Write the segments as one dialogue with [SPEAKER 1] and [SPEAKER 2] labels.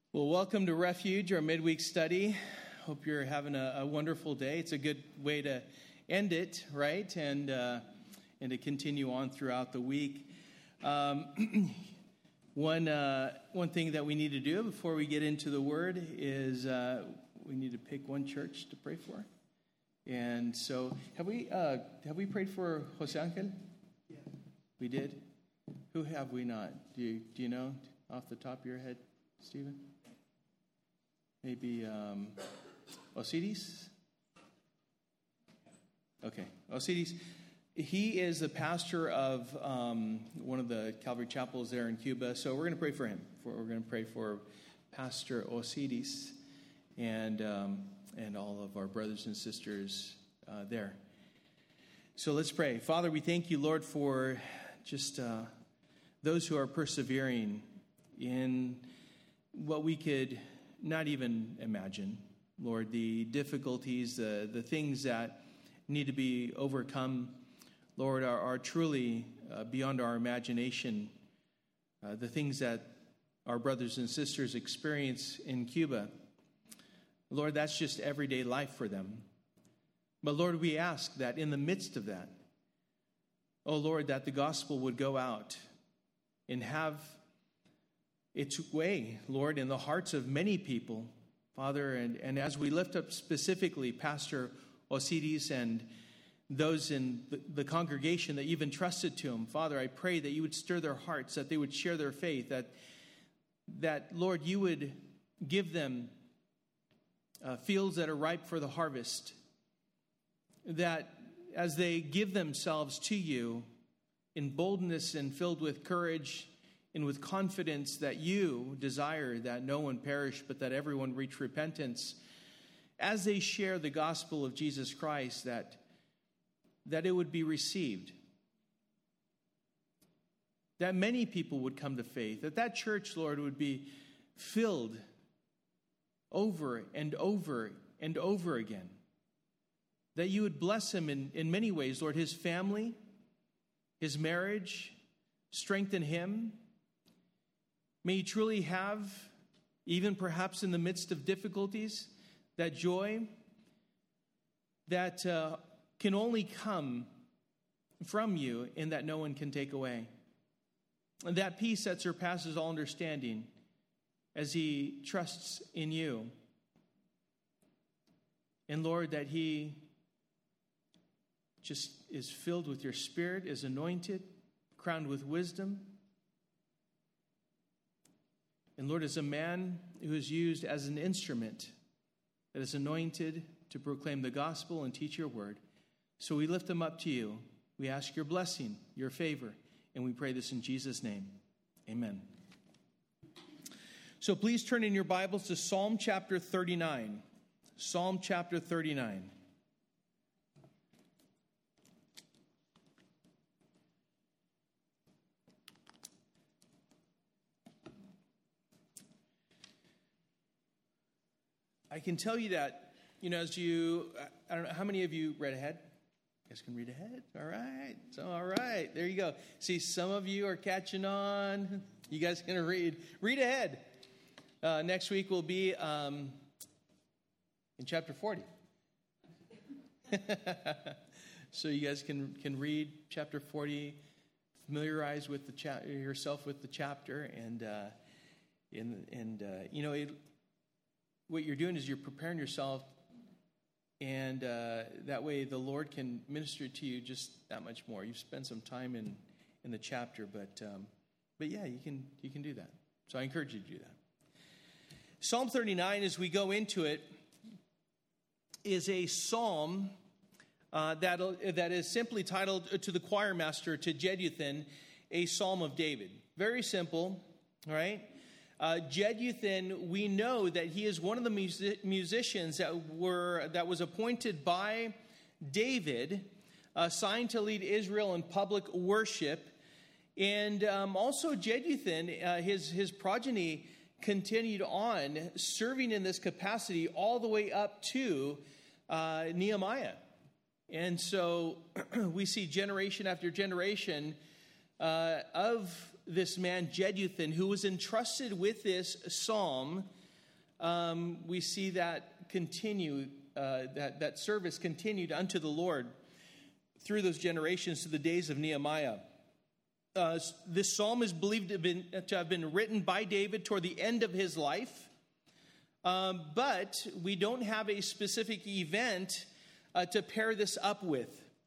[SPEAKER 1] Well, welcome to Refuge, our midweek study. Hope you're having a wonderful day. It's a good way to end it, right? And to continue on throughout the week. One thing that we need to do before we get into the Word is we need to pick one church to pray for. And so, have we prayed for Jose Angel? Yeah. We did. Who have we not? Do you know off the top of your head, Stephen? Maybe Osiris? Okay, Osiris. He is the pastor of one of the Calvary chapels there in Cuba, so we're going to pray for him. We're going to pray for Pastor Osiris and all of our brothers and sisters there. So let's pray. Father, we thank you, Lord, for just those who are persevering in what we could not even imagine, Lord, the difficulties, the things that need to be overcome, Lord, are truly beyond our imagination. The things that our brothers and sisters experience in Cuba, Lord, that's just everyday life for them. But Lord, we ask that in the midst of that, oh Lord, that the gospel would go out and have its way, Lord, in the hearts of many people, Father, and as we lift up specifically Pastor Osiris and those in the congregation that you've entrusted to him, Father, I pray that you would stir their hearts, that they would share their faith, that Lord, you would give them fields that are ripe for the harvest, that as they give themselves to you in boldness and filled with courage and with confidence that you desire that no one perish, but that everyone reach repentance, as they share the gospel of Jesus Christ, that it would be received, that many people would come to faith, that church, Lord, would be filled over and over and over again, that you would bless him in many ways, Lord, his family, his marriage, strengthen him. May he truly have, even perhaps in the midst of difficulties, that joy that can only come from you and that no one can take away. And that peace that surpasses all understanding as he trusts in you. And Lord, that he just is filled with your Spirit, is anointed, crowned with wisdom. And Lord, as a man who is used as an instrument that is anointed to proclaim the gospel and teach your word, so we lift them up to you. We ask your blessing, your favor, and we pray this in Jesus' name. Amen. So please turn in your Bibles to Psalm chapter 39. Psalm chapter 39. I can tell you that, as I don't know, how many of you read ahead? You guys can read ahead? All right. So, all right. There you go. See, some of you are catching on. You guys are going to read. Read ahead. Next week will be in chapter 40. So you guys can read chapter 40, familiarize with yourself with the chapter, and what you're doing is you're preparing yourself, and that way the Lord can minister to you just that much more. You've spent some time in the chapter, but yeah, you can do that. So I encourage you to do that. Psalm 39, as we go into it, is a psalm that is simply titled to the choir master, to Jeduthun, a psalm of David. Very simple, all right? Jeduthun, we know that he is one of the musicians that was appointed by David, assigned to lead Israel in public worship. And also Jeduthun, his progeny continued on serving in this capacity all the way up to Nehemiah. And so we see generation after generation of this man Jeduthun, who was entrusted with this psalm we see that continue, that service continued unto the Lord through those generations to the days of Nehemiah. This psalm is believed to have been written by David toward the end of his life, but we don't have a specific event to pair this up with.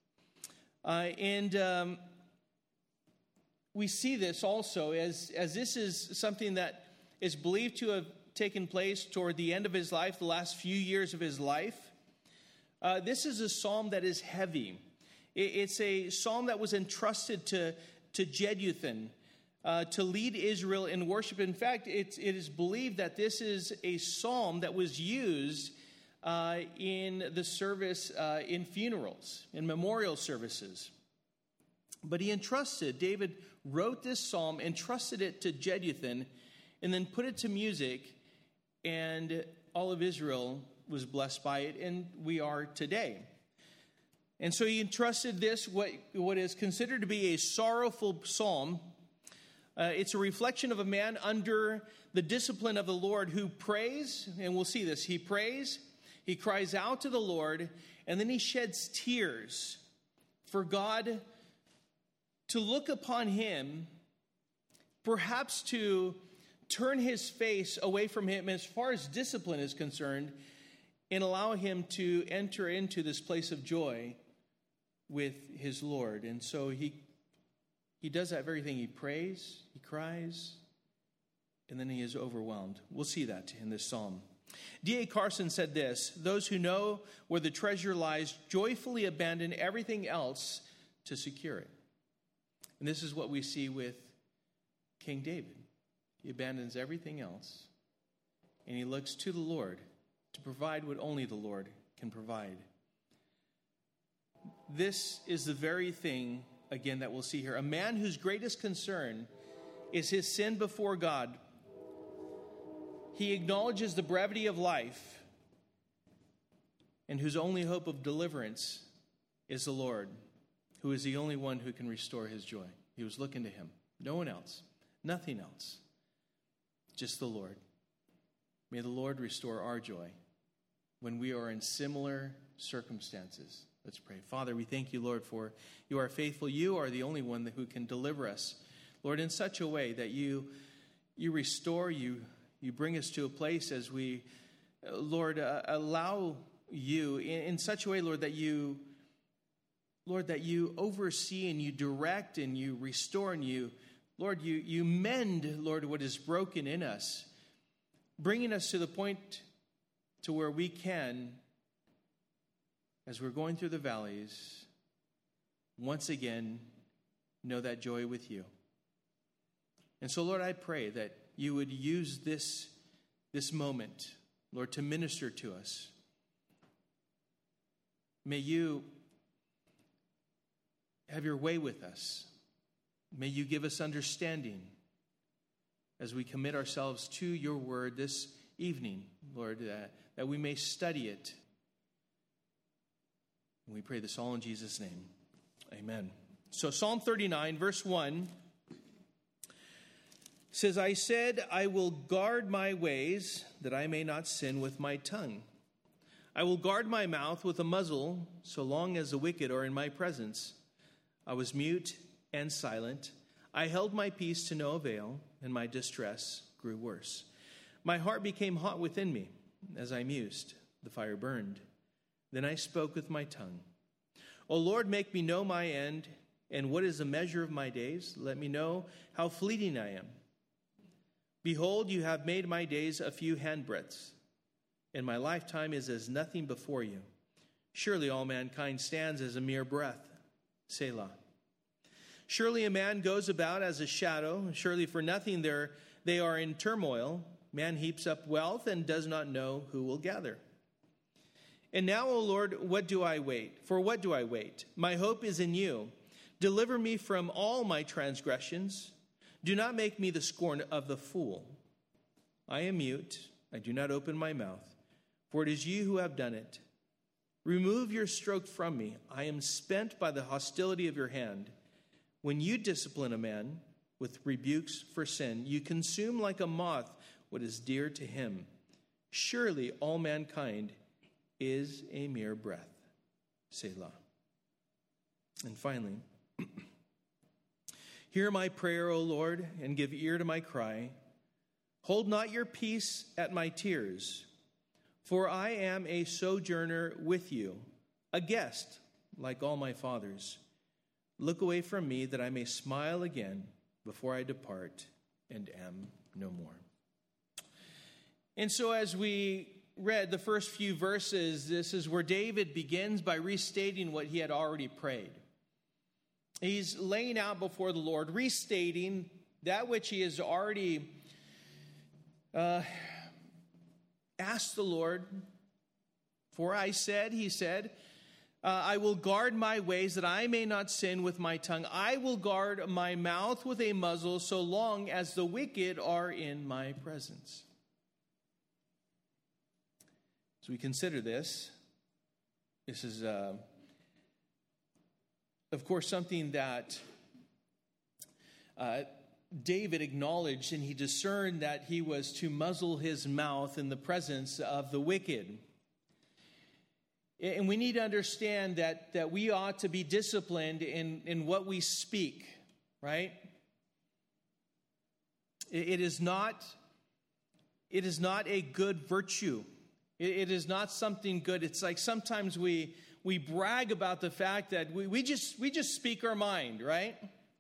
[SPEAKER 1] And we see this also as this is something that is believed to have taken place toward the end of his life, the last few years of his life. This is a psalm that is heavy. It's a psalm that was entrusted to Jeduthun to lead Israel in worship. In fact, it is believed that this is a psalm that was used in the service, in funerals, in memorial services. But David wrote this psalm, entrusted it to Jeduthun, and then put it to music, and all of Israel was blessed by it, and we are today. And so he entrusted this, what is considered to be a sorrowful psalm. It's a reflection of a man under the discipline of the Lord who prays, and we'll see this. He prays, he cries out to the Lord, and then he sheds tears for God to look upon him, perhaps to turn his face away from him as far as discipline is concerned, and allow him to enter into this place of joy with his Lord. And so he does that very thing. He prays, he cries, and then he is overwhelmed. We'll see that in this psalm. D.A. Carson said this: "Those who know where the treasure lies joyfully abandon everything else to secure it." And this is what we see with King David. He abandons everything else, and he looks to the Lord to provide what only the Lord can provide. This is the very thing, again, that we'll see here. A man whose greatest concern is his sin before God. He acknowledges the brevity of life, and whose only hope of deliverance is the Lord, who is the only one who can restore his joy. He was looking to him. No one else. Nothing else. Just the Lord. May the Lord restore our joy when we are in similar circumstances. Let's pray. Father, we thank you, Lord, for you are faithful. You are the only one who can deliver us, Lord, in such a way that you restore, you bring us to a place as we, Lord, allow you in such a way, Lord, that you oversee and you direct and you restore and you mend, Lord, what is broken in us, bringing us to the point to where we can, as we're going through the valleys, once again, know that joy with you. And so, Lord, I pray that you would use this moment, Lord, to minister to us. May you have your way with us. May you give us understanding as we commit ourselves to your word this evening, Lord, that we may study it. And we pray this all in Jesus' name. Amen. So Psalm 39, verse 1 says, "I said, I will guard my ways, that I may not sin with my tongue. I will guard my mouth with a muzzle, so long as the wicked are in my presence. I was mute and silent. I held my peace to no avail, and my distress grew worse. My heart became hot within me. As I mused, the fire burned. Then I spoke with my tongue. O Lord, make me know my end, and what is the measure of my days? Let me know how fleeting I am. Behold, you have made my days a few handbreadths, and my lifetime is as nothing before you. Surely all mankind stands as a mere breath. Selah. Surely a man goes about as a shadow. Surely for nothing they are in turmoil. Man heaps up wealth and does not know who will gather. And now, O Lord, what do I wait? For what do I wait? My hope is in you. Deliver me from all my transgressions. Do not make me the scorn of the fool. I am mute. I do not open my mouth, for it is you who have done it. Remove your stroke from me. I am spent by the hostility of your hand. When you discipline a man with rebukes for sin, you consume like a moth what is dear to him. Surely all mankind is a mere breath. Selah. And finally, hear my prayer, O Lord, and give ear to my cry. Hold not your peace at my tears, for I am a sojourner with you, a guest like all my fathers. Look away from me that I may smile again before I depart and am no more. And so as we read the first few verses, this is where David begins by restating what he had already prayed. He's laying out before the Lord, restating that which he has already asked the Lord. For I said, he said, I will guard my ways that I may not sin with my tongue. I will guard my mouth with a muzzle so long as the wicked are in my presence. As we consider this is, of course, something that David acknowledged, and he discerned that he was to muzzle his mouth in the presence of the wicked. And we need to understand that we ought to be disciplined in what we speak, right? It is not a good virtue. It is not something good. It's like sometimes we brag about the fact that we just speak our mind, right?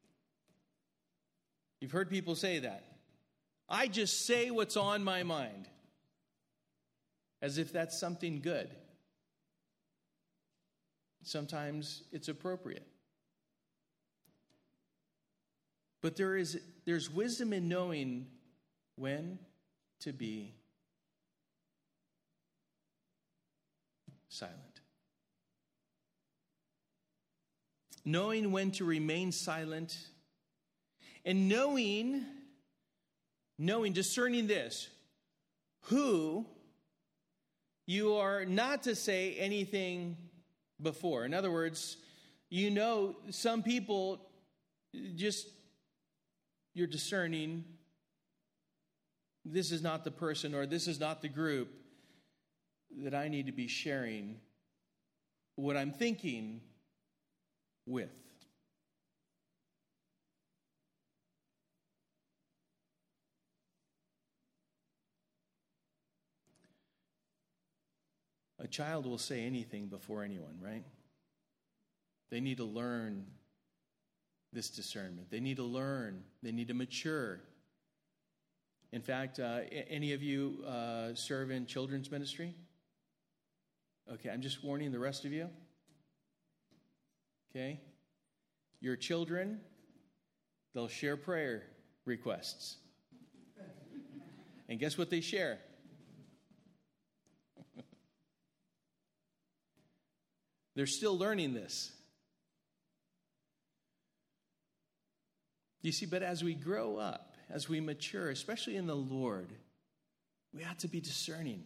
[SPEAKER 1] You've heard people say that. I just say what's on my mind. As if that's something good. Sometimes it's appropriate. But there's wisdom in knowing when to be silent. Knowing when to remain silent, and knowing, discerning this, who you are not to say anything before. In other words, some people you're discerning, this is not the person or this is not the group that I need to be sharing what I'm thinking with. A child will say anything before anyone, right? They need to learn this discernment. They need to learn. They need to mature. In fact, any of you serve in children's ministry? Okay, I'm just warning the rest of you. Okay? Your children, they'll share prayer requests. And guess what they share? They're still learning this. You see, but as we grow up, as we mature, especially in the Lord, we have to be discerning.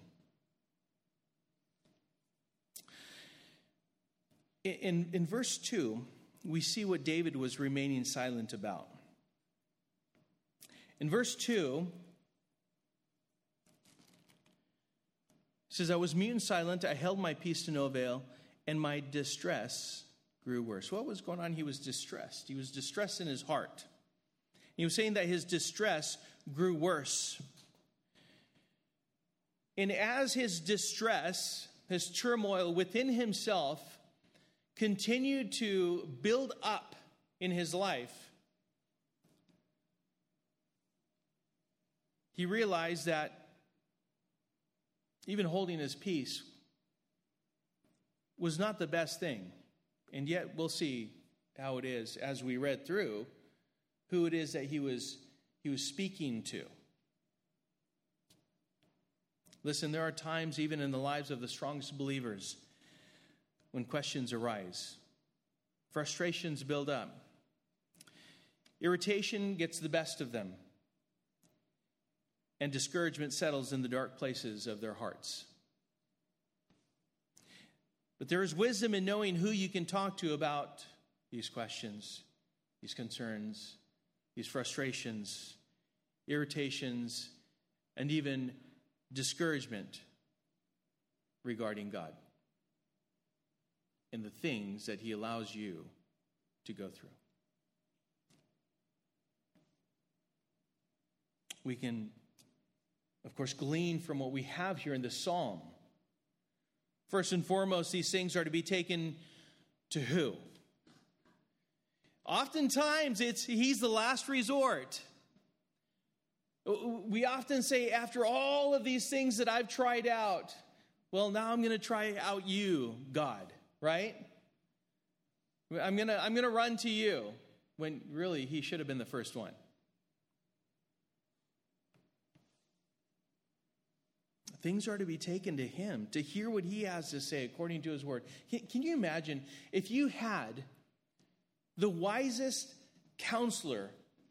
[SPEAKER 1] In verse 2, we see what David was remaining silent about. In verse 2, it says, I was mute and silent, I held my peace to no avail, and my distress grew worse. What was going on? He was distressed. He was distressed in his heart. He was saying that his distress grew worse. And as his distress, his turmoil within himself continued to build up in his life, he realized that even holding his peace was not the best thing. And yet we'll see how it is as we read through who it is that he was speaking to. Listen, there are times even in the lives of the strongest believers when questions arise. Frustrations build up. Irritation gets the best of them. And discouragement settles in the dark places of their hearts. But there is wisdom in knowing who you can talk to about these questions, these concerns, these frustrations, irritations, and even discouragement regarding God and the things that he allows you to go through. We can, of course, glean from what we have here in the psalm. First and foremost, these things are to be taken to who? Oftentimes, he's the last resort. We often say, after all of these things that I've tried out, well, now I'm going to try out you, God, right? I'm going to run to you, when really he should have been the first one. Things are to be taken to him, to hear what he has to say according to his word. Can you imagine if you had the wisest counselor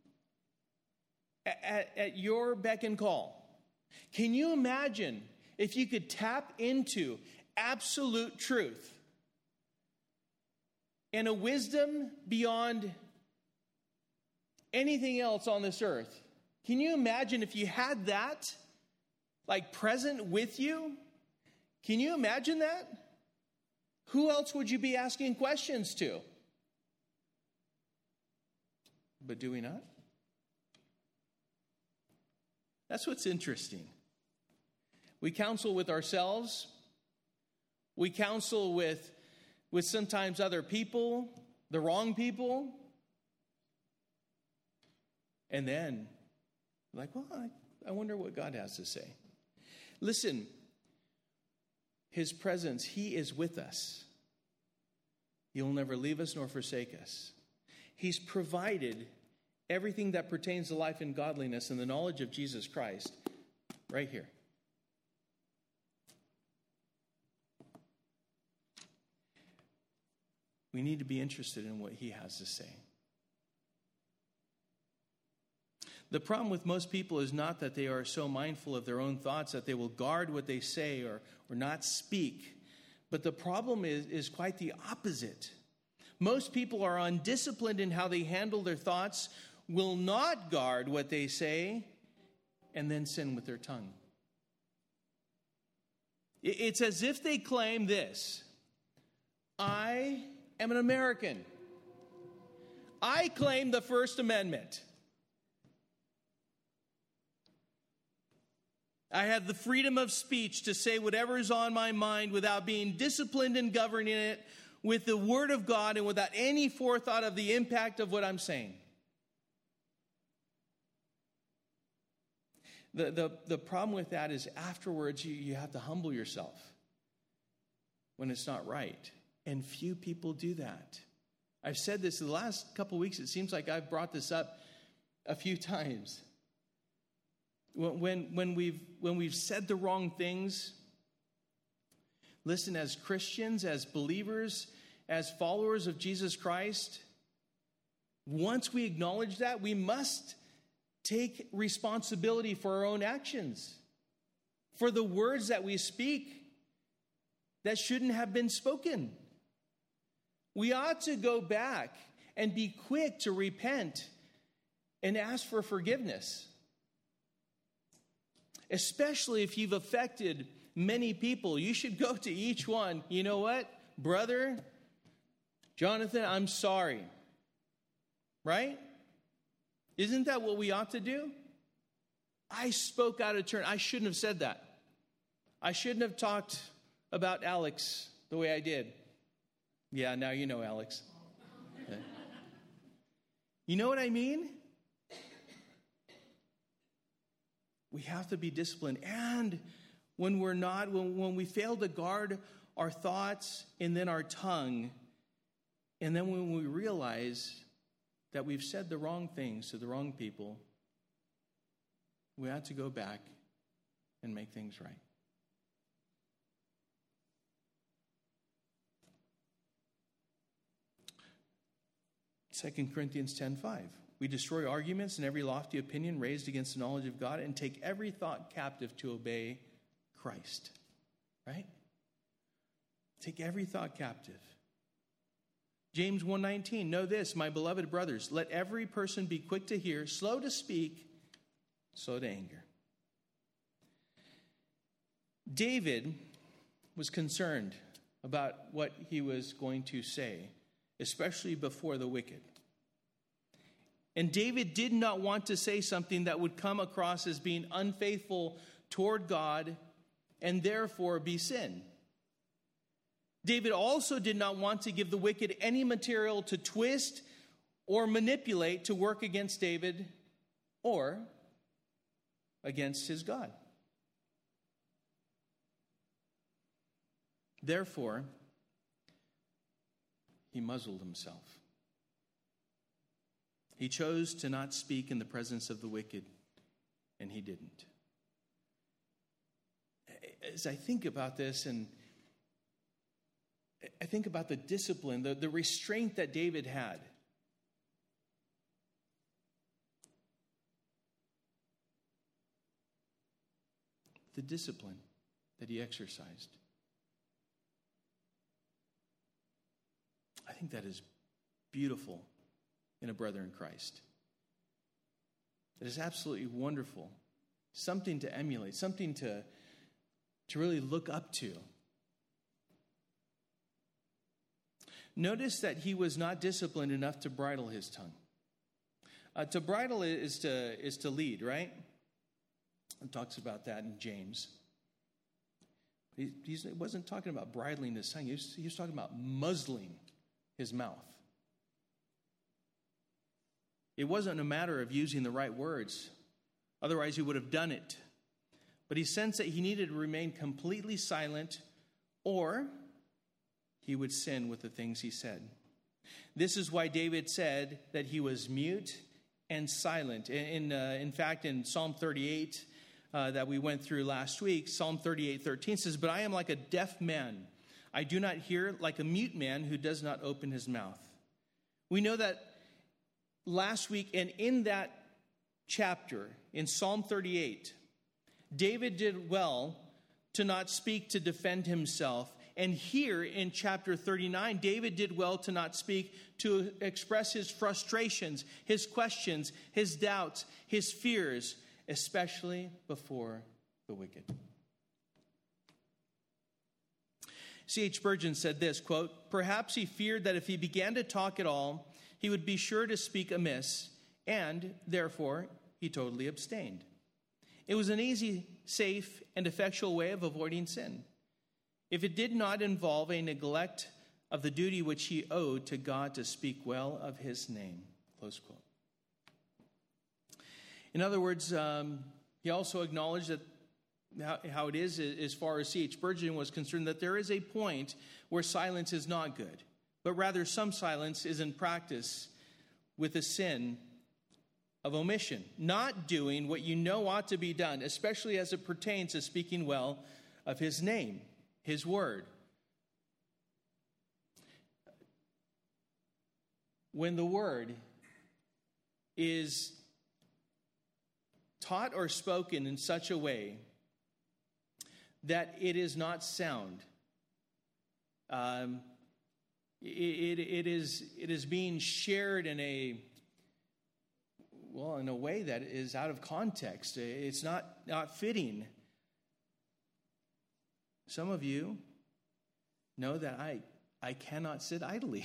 [SPEAKER 1] at your beck and call? Can you imagine if you could tap into absolute truth and a wisdom beyond anything else on this earth? Can you imagine if you had that, like, present with you? Can you imagine that? Who else would you be asking questions to? But do we not? That's what's interesting. We counsel with ourselves. We counsel with sometimes other people, the wrong people. And then, like, well, I wonder what God has to say. Listen, his presence, he is with us. He'll never leave us nor forsake us. He's provided everything that pertains to life and godliness and the knowledge of Jesus Christ right here. We need to be interested in what he has to say. The problem with most people is not that they are so mindful of their own thoughts that they will guard what they say or not speak. But the problem is quite the opposite. Most people are undisciplined in how they handle their thoughts, will not guard what they say, and then sin with their tongue. It's as if they claim this: I am an American. I claim the First Amendment. I have the freedom of speech to say whatever is on my mind without being disciplined and governing it with the Word of God and without any forethought of the impact of what I'm saying. The problem with that is afterwards you have to humble yourself when it's not right. And few people do that. I've said this the last couple weeks. It seems like I've brought this up a few times. When we've said the wrong things, listen, as Christians, as believers, as followers of Jesus Christ, once we acknowledge that, we must take responsibility for our own actions, for the words that we speak that shouldn't have been spoken. We ought to go back and be quick to repent and ask for forgiveness. Especially if you've affected many people, you should go to each one. You know what? Brother, Jonathan, I'm sorry. Right? Isn't that what we ought to do? I spoke out of turn. I shouldn't have said that. I shouldn't have talked about Alex the way I did. Yeah, now you know Alex. Okay. You know what I mean? We have to be disciplined. And when we're not, when we fail to guard our thoughts and then our tongue, and then when we realize that we've said the wrong things to the wrong people, we have to go back and make things right. 2 Corinthians 10:5. We destroy arguments and every lofty opinion raised against the knowledge of God and take every thought captive to obey Christ. Right? Take every thought captive. James 1:19. Know this, my beloved brothers, let every person be quick to hear, slow to speak, slow to anger. David was concerned about what he was going to say, especially before the wicked. And David did not want to say something that would come across as being unfaithful toward God and therefore be sin. David also did not want to give the wicked any material to twist or manipulate to work against David or against his God. Therefore, he muzzled himself. He chose to not speak in the presence of the wicked, and he didn't. As I think about this, and I think about the discipline, the restraint that David had. The discipline that he exercised. I think that is beautiful in a brother in Christ. It is absolutely wonderful. Something to emulate, something to really look up to. Notice that he was not disciplined enough to bridle his tongue. To bridle is to lead, right? It talks about that in James. He wasn't talking about bridling his tongue. He was talking about muzzling his mouth. It wasn't a matter of using the right words. Otherwise, he would have done it. But he sensed that he needed to remain completely silent, or he would sin with the things he said. This is why David said that he was mute and silent. In fact, in Psalm 38 that we went through last week, Psalm 38:13 says, "But I am like a deaf man. I do not hear, like a mute man who does not open his mouth." We know that last week, and in that chapter, in Psalm 38, David did well to not speak to defend himself. And here in chapter 39, David did well to not speak to express his frustrations, his questions, his doubts, his fears, especially before the wicked. C.H. Spurgeon said this, quote, "Perhaps he feared that if he began to talk at all, he would be sure to speak amiss, and therefore he totally abstained. It was an easy, safe, and effectual way of avoiding sin, if it did not involve a neglect of the duty which he owed to God to speak well of his name." Close quote. In other words, he also acknowledged that how it is, as far as C.H. Spurgeon was concerned, that there is a point where silence is not good, but rather some silence is in practice with the sin of omission, not doing what you know ought to be done, especially as it pertains to speaking well of his name, his word. When the word is taught or spoken in such a way that it is not sound, it is being shared in a way that is out of context. It's not fitting. Some of you know that I cannot sit idly.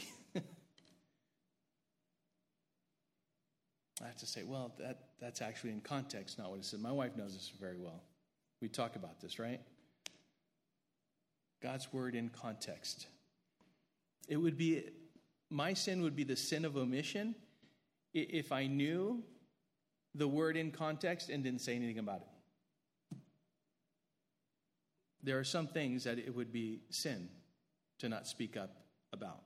[SPEAKER 1] I have to say, well, that's actually in context, not what it said. My wife knows this very well. We talk about this, right? God's word in context. My sin would be the sin of omission if I knew the word in context and didn't say anything about it. There are some things that it would be sin to not speak up about.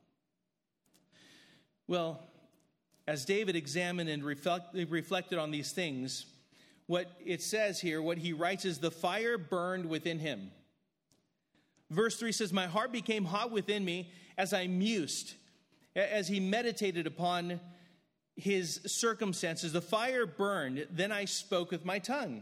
[SPEAKER 1] Well, as David examined and reflected on these things, what it says here, what he writes is, the fire burned within him. Verse 3 says, "My heart became hot within me as I mused," as he meditated upon his circumstances. The fire burned, then I spoke with my tongue.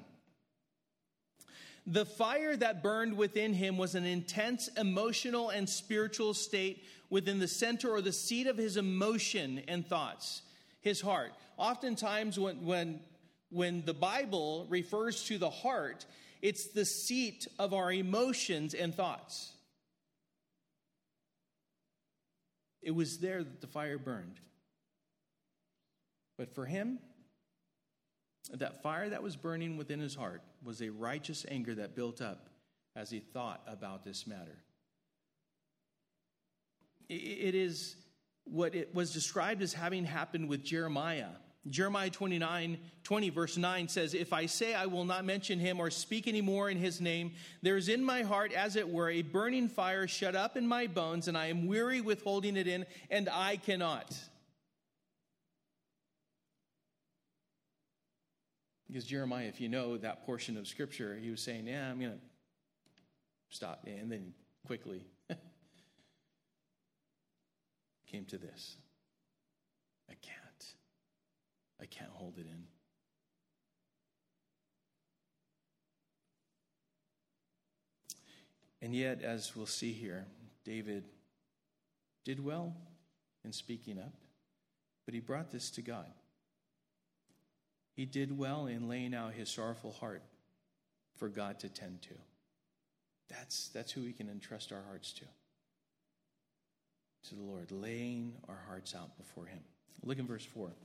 [SPEAKER 1] The fire that burned within him was an intense emotional and spiritual state within the center or the seat of his emotion and thoughts, his heart. Oftentimes when the Bible refers to the heart, It's the seat of our emotions and thoughts. It was there that the fire burned. But for him, that fire that was burning within his heart was a righteous anger that built up as he thought about this matter. It is what it was described as having happened with Jeremiah. Jeremiah 20 verse 9 says, "If I say I will not mention him or speak anymore in his name, there is in my heart, as it were, a burning fire shut up in my bones, and I am weary with holding it in, and I cannot." Because Jeremiah, if you know that portion of Scripture, he was saying, yeah, I'm going to stop. And then quickly came to this. I can't hold it in. And yet, as we'll see here, David did well in speaking up, but he brought this to God. He did well in laying out his sorrowful heart for God to tend to. That's who we can entrust our hearts to the Lord, laying our hearts out before him. Look in verse 4.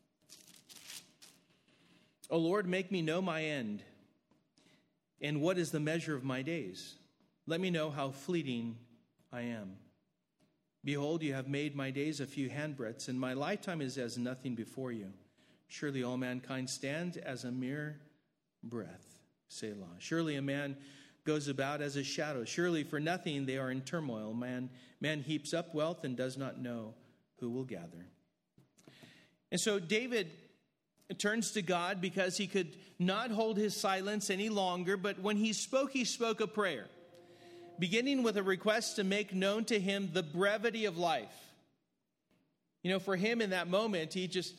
[SPEAKER 1] "O Lord, make me know my end, and what is the measure of my days? Let me know how fleeting I am. Behold, you have made my days a few handbreadths, and my lifetime is as nothing before you. Surely all mankind stands as a mere breath. Selah. Surely a man goes about as a shadow. Surely for nothing they are in turmoil. Man heaps up wealth and does not know who will gather." And so David turns to God because he could not hold his silence any longer, but when he spoke a prayer, beginning with a request to make known to him the brevity of life. For him in that moment,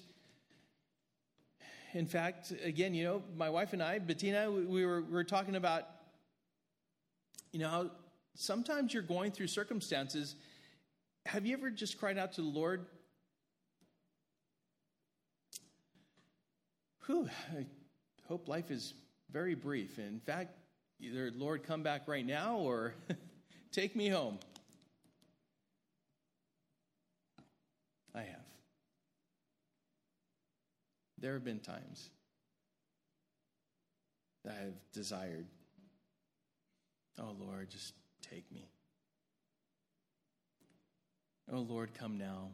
[SPEAKER 1] in fact, again, my wife and I, Bettina, we were talking about, how sometimes you're going through circumstances. Have you ever just cried out to the Lord? I hope life is very brief. In fact, either Lord, come back right now or take me home. I have. There have been times that I've desired, oh Lord, just take me. Oh Lord, come now.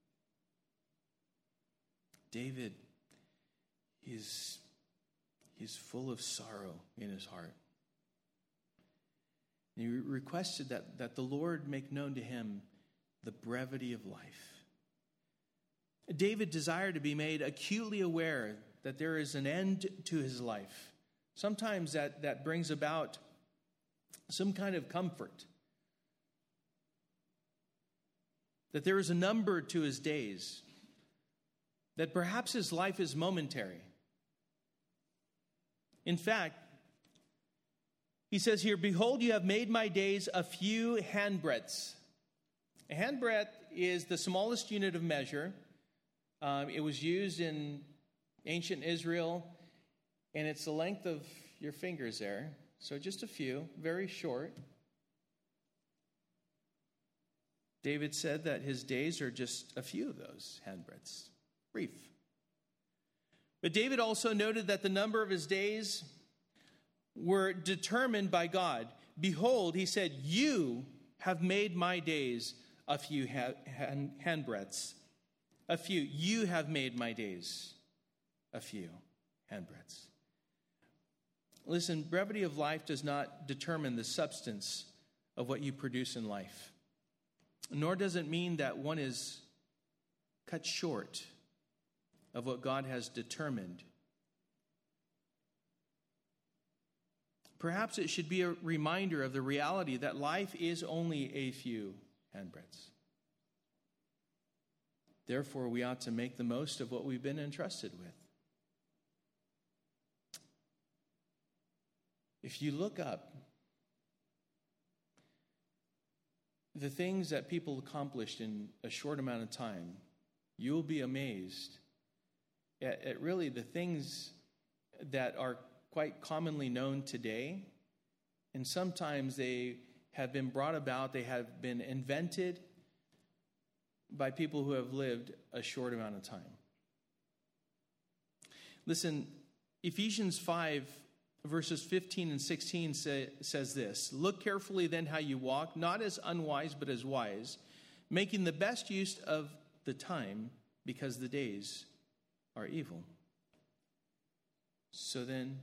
[SPEAKER 1] David, he's full of sorrow in his heart. And he requested that the Lord make known to him the brevity of life. David desired to be made acutely aware that there is an end to his life. Sometimes that brings about some kind of comfort. That there is a number to his days. That perhaps his life is momentary. In fact, he says here, "Behold, you have made my days a few handbreadths." A handbreadth is the smallest unit of measure. It was used in ancient Israel, and it's the length of your fingers there. So just a few, very short. David said that his days are just a few of those handbreadths, brief. But David also noted that the number of his days were determined by God. "Behold," he said, "you have made my days a few handbreadths." A few. You have made my days a few handbreadths. Listen, brevity of life does not determine the substance of what you produce in life. Nor does it mean that one is cut short of what God has determined. Perhaps it should be a reminder of the reality that life is only a few handbreadths. Therefore, we ought to make the most of what we've been entrusted with. If you look up the things that people accomplished in a short amount of time, you'll be amazed at really the things that are quite commonly known today, and sometimes they have been brought about, they have been invented by people who have lived a short amount of time. Listen, Ephesians 5, verses 15 and 16 says this: "Look carefully then how you walk, not as unwise, but as wise, making the best use of the time, because the days are evil." So then,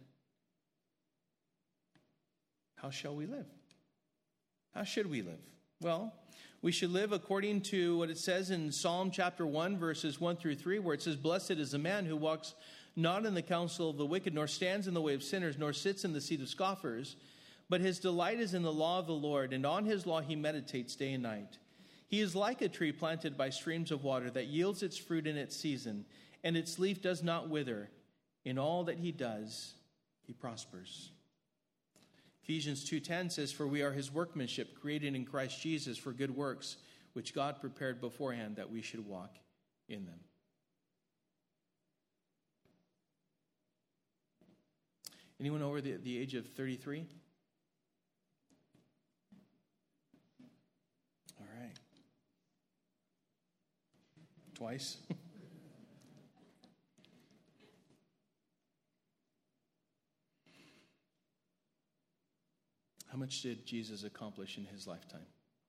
[SPEAKER 1] how shall we live? How should we live? Well, we should live according to what it says in Psalm chapter 1, verses 1 through 3, where it says, "Blessed is the man who walks not in the counsel of the wicked, nor stands in the way of sinners, nor sits in the seat of scoffers, but his delight is in the law of the Lord, and on his law he meditates day and night. He is like a tree planted by streams of water that yields its fruit in its season, and its leaf does not wither. In all that he does, he prospers." Ephesians 2:10 says, "For we are his workmanship, created in Christ Jesus for good works, which God prepared beforehand that we should walk in them." Anyone over the age of 33? All right. Twice? How much did Jesus accomplish in his lifetime?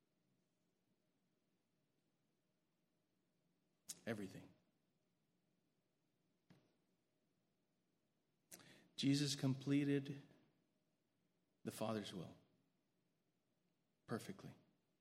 [SPEAKER 1] Everything. Jesus completed the Father's will perfectly.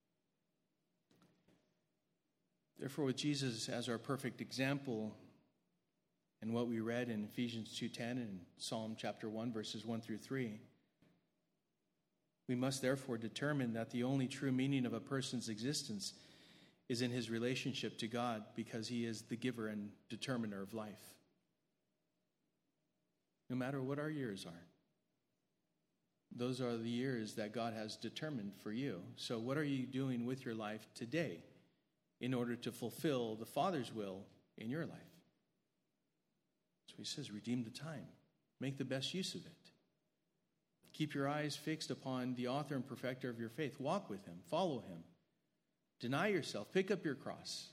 [SPEAKER 1] Therefore, with Jesus as our perfect example, and what we read in Ephesians 2:10 and Psalm chapter 1, verses 1 through 3, we must therefore determine that the only true meaning of a person's existence is in his relationship to God, because he is the giver and determiner of life. No matter what our years are, those are the years that God has determined for you. So what are you doing with your life today in order to fulfill the Father's will in your life? So he says, redeem the time. Make the best use of it. Keep your eyes fixed upon the author and perfecter of your faith. Walk with him. Follow him. Deny yourself. Pick up your cross.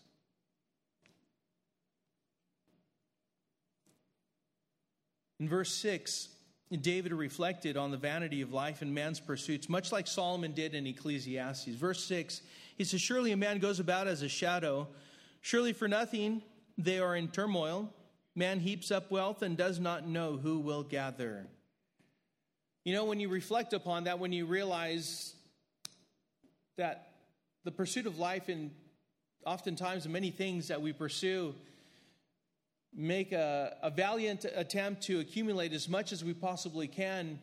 [SPEAKER 1] In verse 6, David reflected on the vanity of life and man's pursuits, much like Solomon did in Ecclesiastes. Verse 6, he says, "Surely a man goes about as a shadow. Surely for nothing they are in turmoil. Man heaps up wealth and does not know who will gather." You know, when you reflect upon that, when you realize that the pursuit of life, and oftentimes many things that we pursue, make a valiant attempt to accumulate as much as we possibly can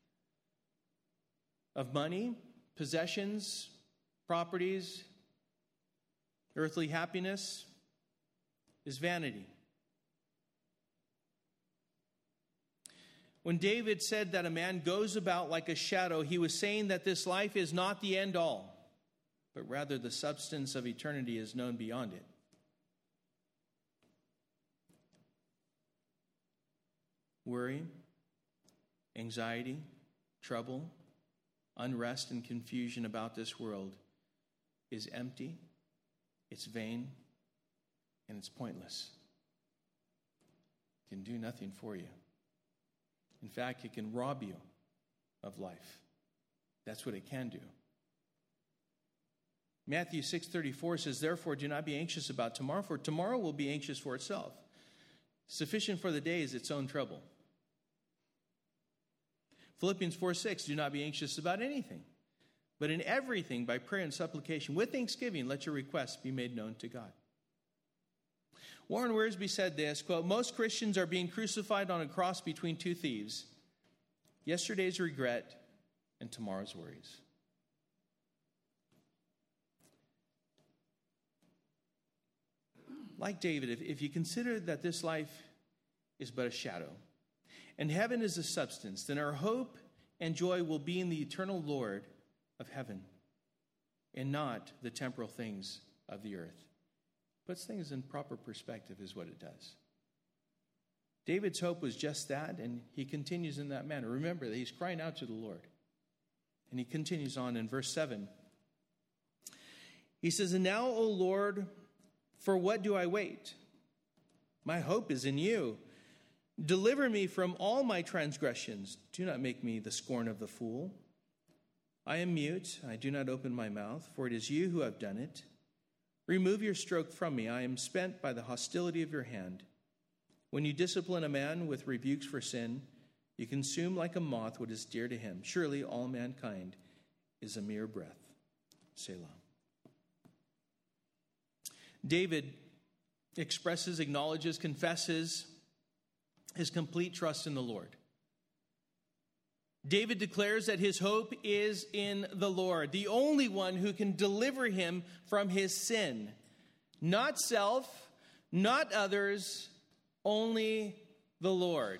[SPEAKER 1] of money, possessions, properties, earthly happiness, is vanity. When David said that a man goes about like a shadow, he was saying that this life is not the end all, but rather the substance of eternity is known beyond it. Worry, anxiety, trouble, unrest, and confusion about this world is empty, it's vain, and it's pointless. It can do nothing for you. In fact, it can rob you of life. That's what it can do. Matthew 6:34 says, "Therefore do not be anxious about tomorrow, for tomorrow will be anxious for itself. Sufficient for the day is its own trouble." Philippians 4:6, "Do not be anxious about anything, but in everything by prayer and supplication with thanksgiving let your requests be made known to God." Warren Wiersbe said this, quote, "Most Christians are being crucified on a cross between two thieves, yesterday's regret and tomorrow's worries." Like David, if you consider that this life is but a shadow and heaven is a substance, then our hope and joy will be in the eternal Lord of heaven and not the temporal things of the earth. Puts things in proper perspective is what it does. David's hope was just that, and he continues in that manner. Remember that he's crying out to the Lord. And he continues on in verse 7. He says, "And now, O Lord, for what do I wait? My hope is in you. Deliver me from all my transgressions. Do not make me the scorn of the fool. I am mute, I do not open my mouth, for it is you who have done it. Remove your stroke from me. I am spent by the hostility of your hand. When you discipline a man with rebukes for sin, you consume like a moth what is dear to him. Surely all mankind is a mere breath." Selah. David expresses, acknowledges, confesses his complete trust in the Lord. David declares that his hope is in the Lord, the only one who can deliver him from his sin. Not self, not others, only the Lord.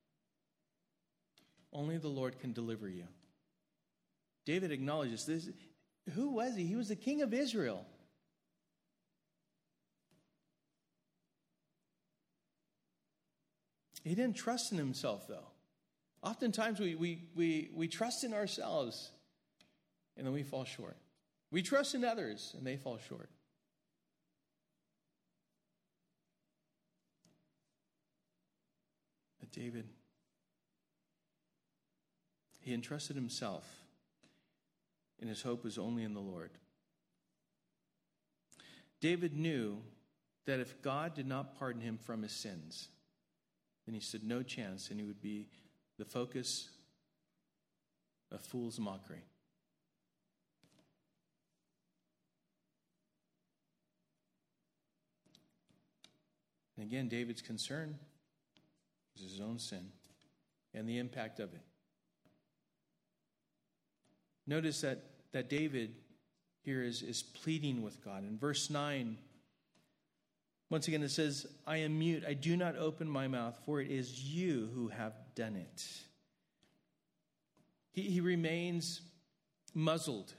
[SPEAKER 1] Only the Lord can deliver you. David acknowledges this. Who was he? He was the king of Israel. He didn't trust in himself, though. Oftentimes we trust in ourselves, and then we fall short. We trust in others, and they fall short. But David, he entrusted himself, and his hope was only in the Lord. David knew that if God did not pardon him from his sins, then he stood no chance, and he would be the focus of fool's mockery. And again, David's concern is his own sin and the impact of it. Notice that David here is pleading with God. In verse 9, once again it says, "I am mute, I do not open my mouth, for it is you who have done it." He remains muzzled,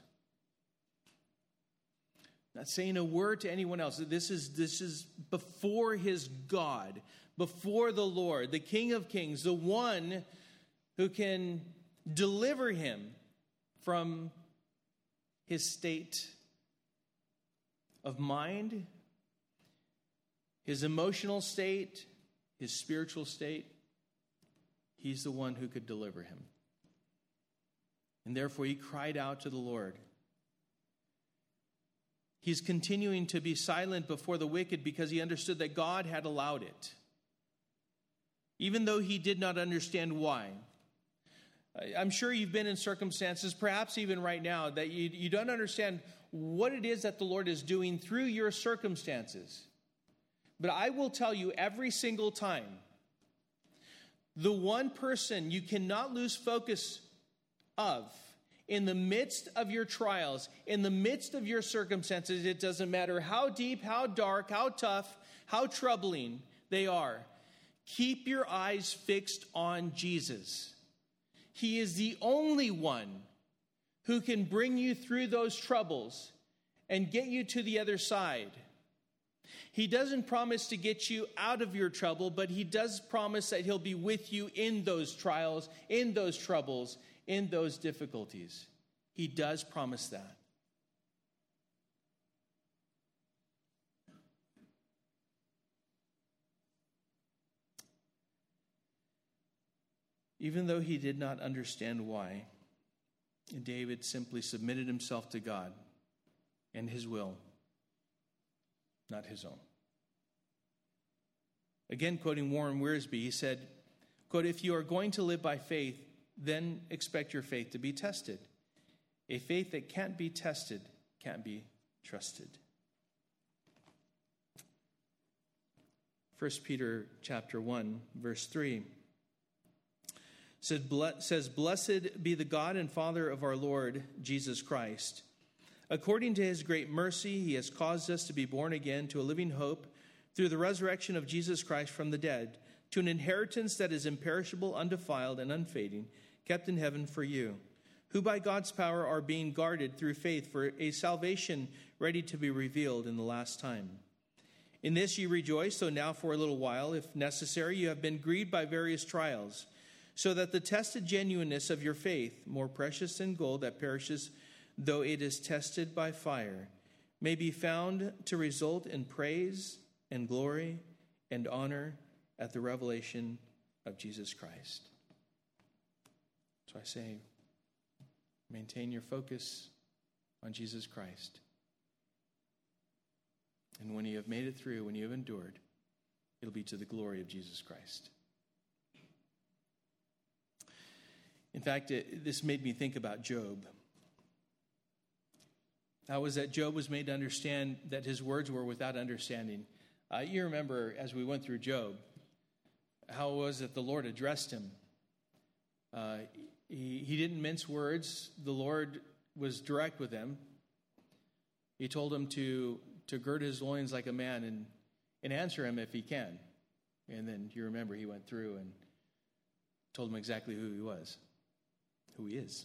[SPEAKER 1] not saying a word to anyone else. This is before his God, before the Lord, the King of Kings, the one who can deliver him from his state of mind, his emotional state, his spiritual state. He's the one who could deliver him. And therefore he cried out to the Lord. He's continuing to be silent before the wicked because he understood that God had allowed it, even though he did not understand why. I'm sure you've been in circumstances, perhaps even right now, that you don't understand what it is that the Lord is doing through your circumstances. But I will tell you, every single time, the one person you cannot lose focus of in the midst of your trials, in the midst of your circumstances, it doesn't matter how deep, how dark, how tough, how troubling they are, keep your eyes fixed on Jesus. He is the only one who can bring you through those troubles and get you to the other side. He doesn't promise to get you out of your trouble, but he does promise that he'll be with you in those trials, in those troubles, in those difficulties. He does promise that. Even though he did not understand why, David simply submitted himself to God and his will, not his own. Again, quoting Warren Wiersbe, he said, quote, "If you are going to live by faith, then expect your faith to be tested. A faith that can't be tested can't be trusted." 1 Peter chapter 1, verse 3 says, "Blessed be the God and Father of our Lord Jesus Christ. According to his great mercy, he has caused us to be born again to a living hope through the resurrection of Jesus Christ from the dead, to an inheritance that is imperishable, undefiled, and unfading, kept in heaven for you, who by God's power are being guarded through faith for a salvation ready to be revealed in the last time. In this you rejoice, though now for a little while, if necessary, you have been grieved by various trials, so that the tested genuineness of your faith, more precious than gold that perishes though it is tested by fire, may be found to result in praise and glory and honor at the revelation of Jesus Christ. So I say, maintain your focus on Jesus Christ. And when you have made it through, when you have endured, it'll be to the glory of Jesus Christ. In fact, this made me think about Job. How was that Job was made to understand that his words were without understanding? You remember as we went through Job, how it was that the Lord addressed him. He didn't mince words. The Lord was direct with him. He told him to gird his loins like a man and answer him if he can. And then you remember he went through and told him exactly who he was, who he is.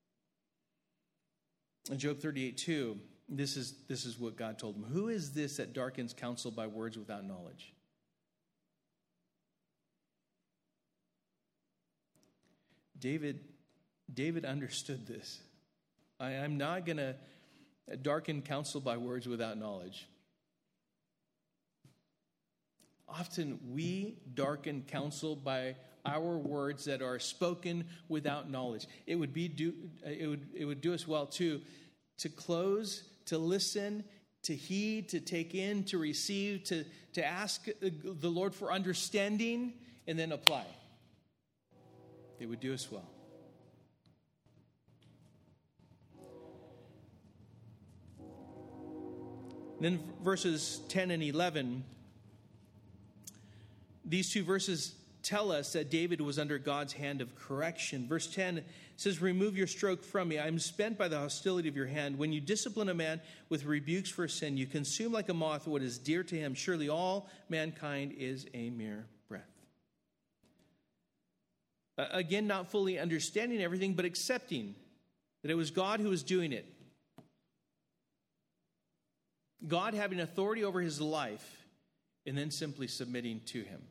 [SPEAKER 1] In Job 38:2, this is what God told him. Who is this that darkens counsel by words without knowledge? David understood this. I'm not going to darken counsel by words without knowledge. Often we darken counsel by our words that are spoken without knowledge. It would do us well to close, to listen, to heed, to take in, to receive, to ask the Lord for understanding, and then apply. It would do us well. Then verses 10 and 11, these two verses tell us that David was under God's hand of correction. Verse 10 says, remove your stroke from me. I am spent by the hostility of your hand. When you discipline a man with rebukes for sin, you consume like a moth what is dear to him. Surely all mankind is a mere breath. Again, not fully understanding everything, but accepting that it was God who was doing it. God having authority over his life, and then simply submitting to him.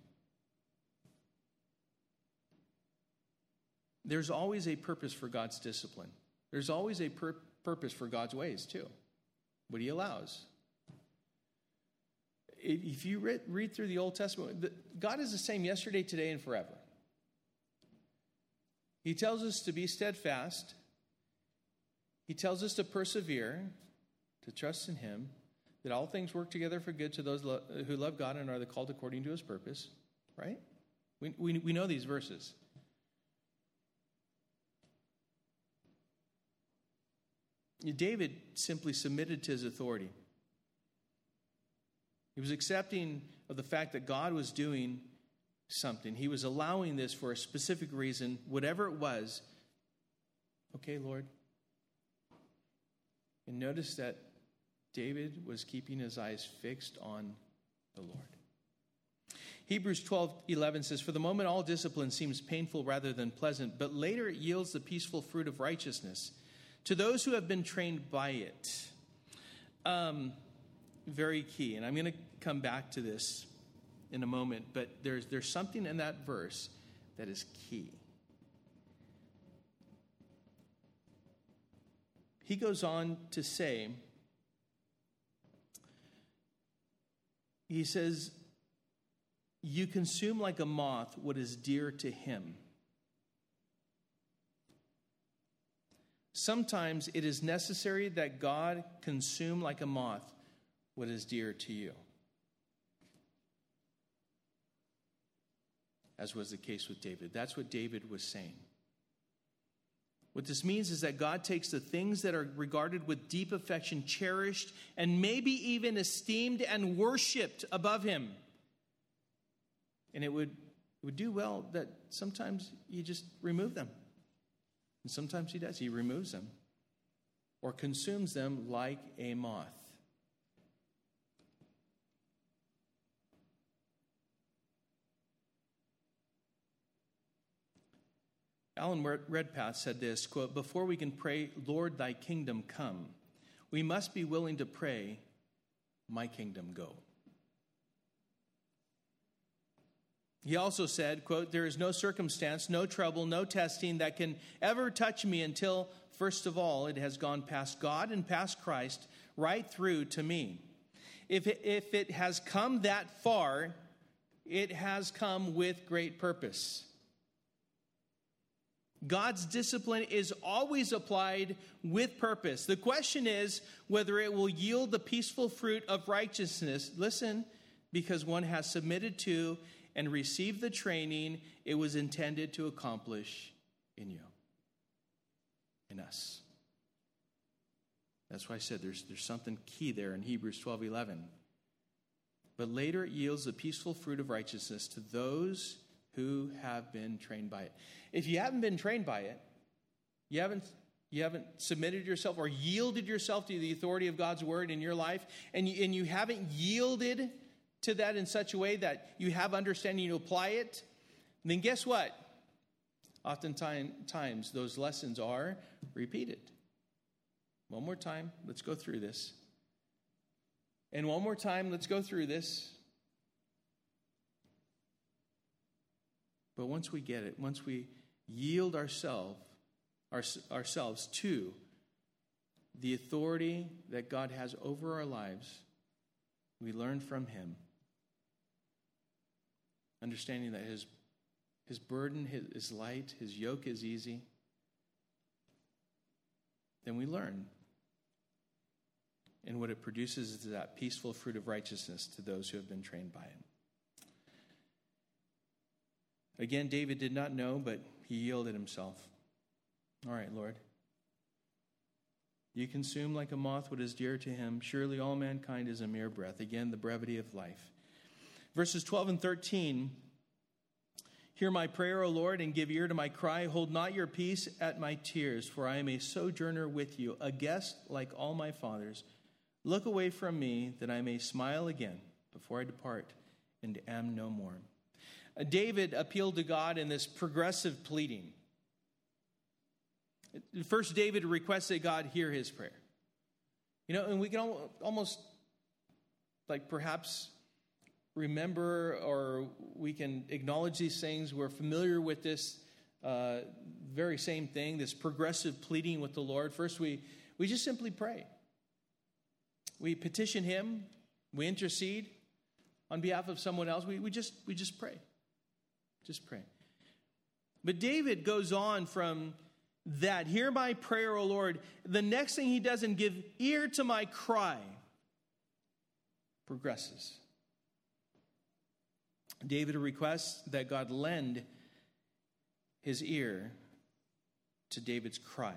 [SPEAKER 1] There's always a purpose for God's discipline. There's always a purpose for God's ways, too. What he allows. If you read through the Old Testament, God is the same yesterday, today, and forever. He tells us to be steadfast. He tells us to persevere, to trust in him, that all things work together for good to those who love God and are the called according to his purpose. Right? We know these verses. David simply submitted to his authority. He was accepting of the fact that God was doing something. He was allowing this for a specific reason, whatever it was. Okay, Lord. And notice that David was keeping his eyes fixed on the Lord. Hebrews 12:11 says, for the moment all discipline seems painful rather than pleasant, but later it yields the peaceful fruit of righteousness to those who have been trained by it. Very key. And I'm going to come back to this in a moment, but there's something in that verse that is key. He goes on to say, he says, you consume like a moth what is dear to him. Sometimes it is necessary that God consume like a moth what is dear to you. As was the case with David. That's what David was saying. What this means is that God takes the things that are regarded with deep affection, cherished, and maybe even esteemed and worshipped above him. And it would do well that sometimes you just remove them. And sometimes he does. He removes them or consumes them like a moth. Alan Redpath said this, quote, before we can pray, Lord, thy kingdom come, we must be willing to pray, my kingdom go. He also said, quote, "There is no circumstance, no trouble, no testing that can ever touch me until, first of all, it has gone past God and past Christ right through to me. If it has come that far, it has come with great purpose." God's discipline is always applied with purpose. The question is whether it will yield the peaceful fruit of righteousness. Listen, because one has submitted to and received the training it was intended to accomplish in you, in us. That's why I said there's something key there in Hebrews 12:11. But later it yields the peaceful fruit of righteousness to those who have been trained by it. If you haven't been trained by it, you haven't submitted yourself or yielded yourself to the authority of God's word in your life, and you haven't yielded to that in such a way that you have understanding to apply it, then guess what? Oftentimes those lessons are repeated. One more time, let's go through this. And one more time, let's go through this. But once we get it, once we yield ourselves to the authority that God has over our lives, we learn from him, understanding that his burden is light, his yoke is easy. Then we learn. And what it produces is that peaceful fruit of righteousness to those who have been trained by it. Again, David did not know, but he yielded himself. All right, Lord. You consume like a moth what is dear to him. Surely all mankind is a mere breath. Again, the brevity of life. Verses 12 and 13. Hear my prayer, O Lord, and give ear to my cry. Hold not your peace at my tears, for I am a sojourner with you, a guest like all my fathers. Look away from me, that I may smile again before I depart and am no more. David appealed to God in this progressive pleading. First, David requested God hear his prayer. And we can almost, like, perhaps remember, or we can acknowledge these things. We're familiar with this very same thing, this progressive pleading with the Lord. First, we just simply pray. We petition him. We intercede on behalf of someone else. We just pray. Just pray. But David goes on from that. Hear my prayer, O Lord. The next thing he does, and give ear to my cry, progresses. David requests that God lend his ear to David's cry.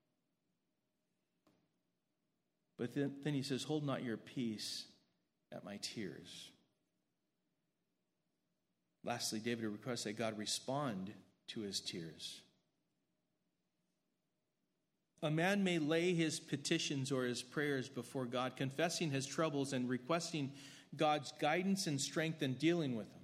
[SPEAKER 1] But then he says, hold not your peace at my tears. Lastly, David requests that God respond to his tears. A man may lay his petitions or his prayers before God, confessing his troubles and requesting God's guidance and strength in dealing with them.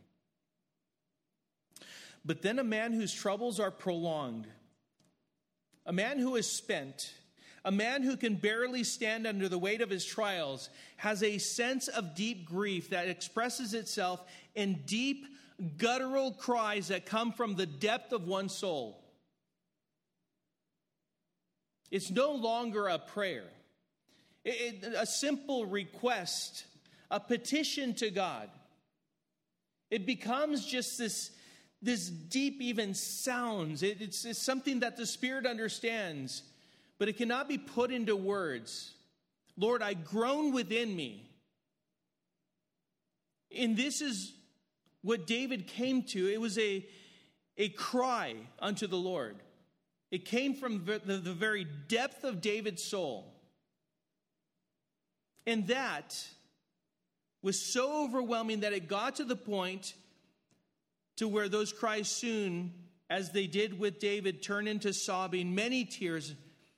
[SPEAKER 1] But then a man whose troubles are prolonged, a man who is spent, a man who can barely stand under the weight of his trials, has a sense of deep grief that expresses itself in deep, guttural cries that come from the depth of one's soul. It's no longer a prayer, a simple request, a petition to God. It becomes just this deep even sounds. It's something that the Spirit understands, but it cannot be put into words. Lord, I groan within me. And this is what David came to. It was a cry unto the Lord. It came from the very depth of David's soul. And that was so overwhelming that it got to the point to where those cries soon, as they did with David, turn into sobbing, many tears,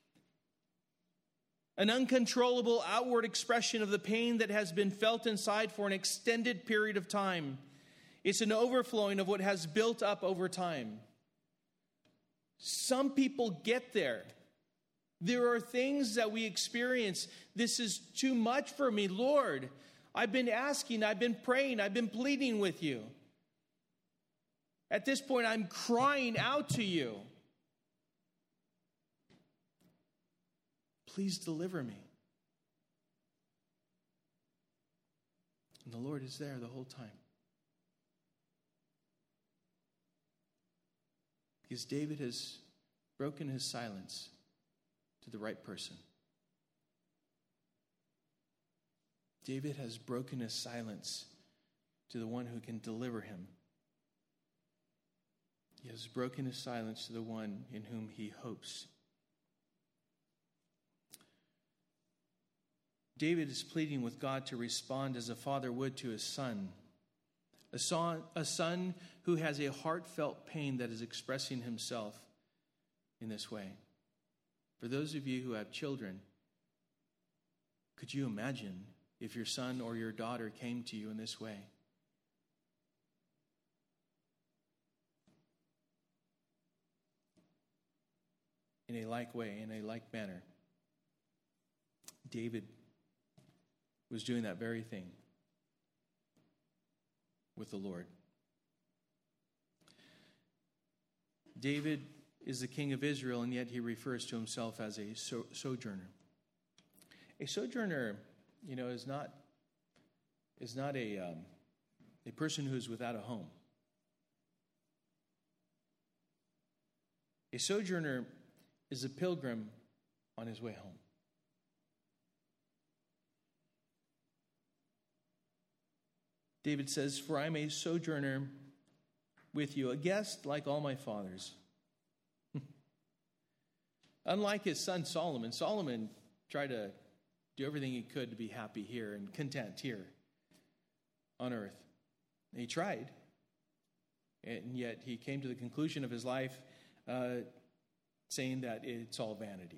[SPEAKER 1] an uncontrollable outward expression of the pain that has been felt inside for an extended period of time. It's an overflowing of what has built up over time. Some people get there. There are things that we experience. This is too much for me. Lord, I've been asking, I've been praying, I've been pleading with you. At this point, I'm crying out to you. Please deliver me. And the Lord is there the whole time. Because David has broken his silence to the right person. David has broken his silence to the one who can deliver him. He has broken his silence to the one in whom he hopes. David is pleading with God to respond as a father would to his son. A son who has a heartfelt pain that is expressing himself in this way. For those of you who have children, could you imagine if your son or your daughter came to you in this way? In a like way, in a like manner. David was doing that very thing with the Lord. David is the king of Israel, and yet he refers to himself as a sojourner. A sojourner, is not a person who is without a home. A sojourner is a pilgrim on his way home. David says, "For I am a sojourner with you, a guest like all my fathers." Unlike his son Solomon, Solomon tried to do everything he could to be happy here and content here on earth. He tried, and yet he came to the conclusion of his life saying that it's all vanity.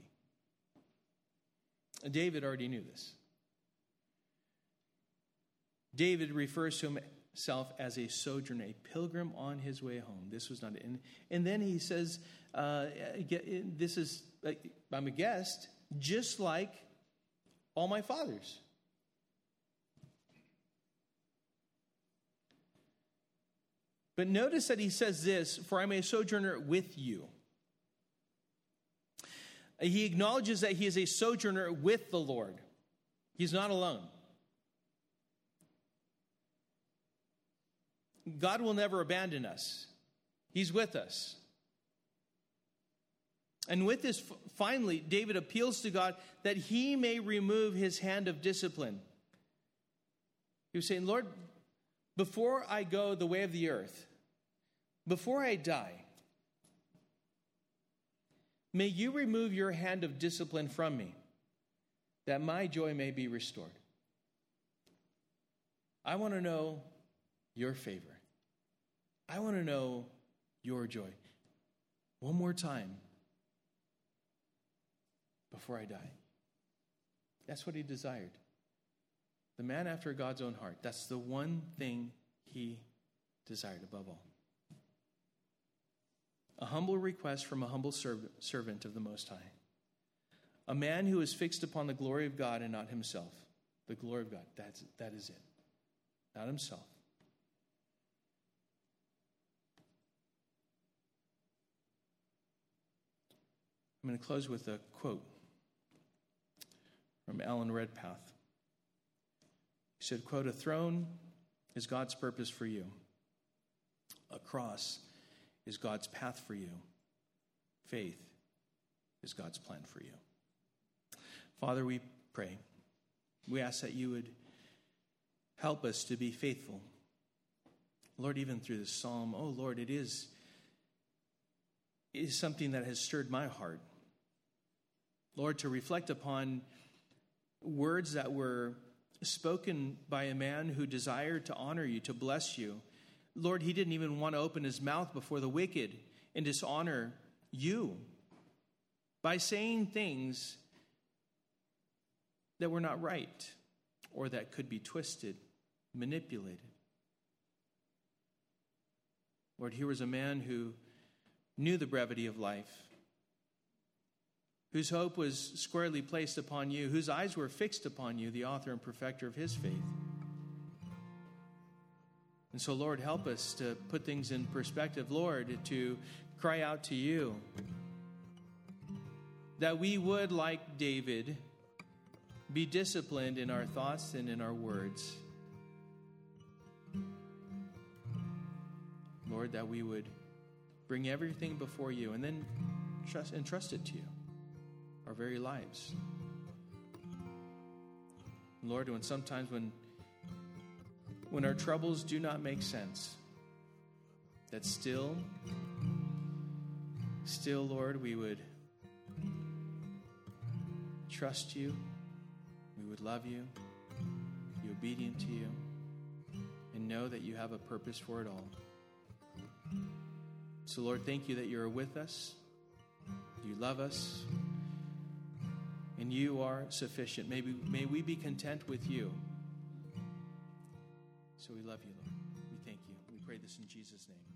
[SPEAKER 1] David already knew this. David refers to himself as a sojourner, a pilgrim on his way home. This was not it. And then he says, I'm a guest, just like all my fathers. But notice that he says this, "For I'm a sojourner with you." He acknowledges that he is a sojourner with the Lord. He's not alone. God will never abandon us. He's with us. And with this, finally, David appeals to God that he may remove his hand of discipline. He was saying, "Lord, before I go the way of the earth, before I die, may you remove your hand of discipline from me, that my joy may be restored." I want to know your favor. I want to know your joy. One more time before I die. That's what he desired. The man after God's own heart. That's the one thing he desired above all. A humble request from a humble servant of the Most High. A man who is fixed upon the glory of God and not himself. The glory of God. That is it. Not himself. I'm going to close with a quote from Alan Redpath. He said, quote, "A throne is God's purpose for you. A cross is God's path for you. Faith is God's plan for you." Father, we pray. We ask that you would help us to be faithful. Lord, even through this psalm, oh Lord, it is something that has stirred my heart. Lord, to reflect upon words that were spoken by a man who desired to honor you, to bless you. Lord, he didn't even want to open his mouth before the wicked and dishonor you by saying things that were not right or that could be twisted, manipulated. Lord, here was a man who knew the brevity of life, whose hope was squarely placed upon you, whose eyes were fixed upon you, the author and perfecter of his faith. And so, Lord, help us to put things in perspective, Lord, to cry out to you. That we would, like David, be disciplined in our thoughts and in our words. Lord, that we would bring everything before you and then entrust it to you, our very lives. Lord, sometimes when our troubles do not make sense, that still, Lord, we would trust you, we would love you, be obedient to you, and know that you have a purpose for it all. So, Lord, thank you that you are with us, you love us, and you are sufficient. May we be content with you. So we love you, Lord. We thank you. We pray this in Jesus' name.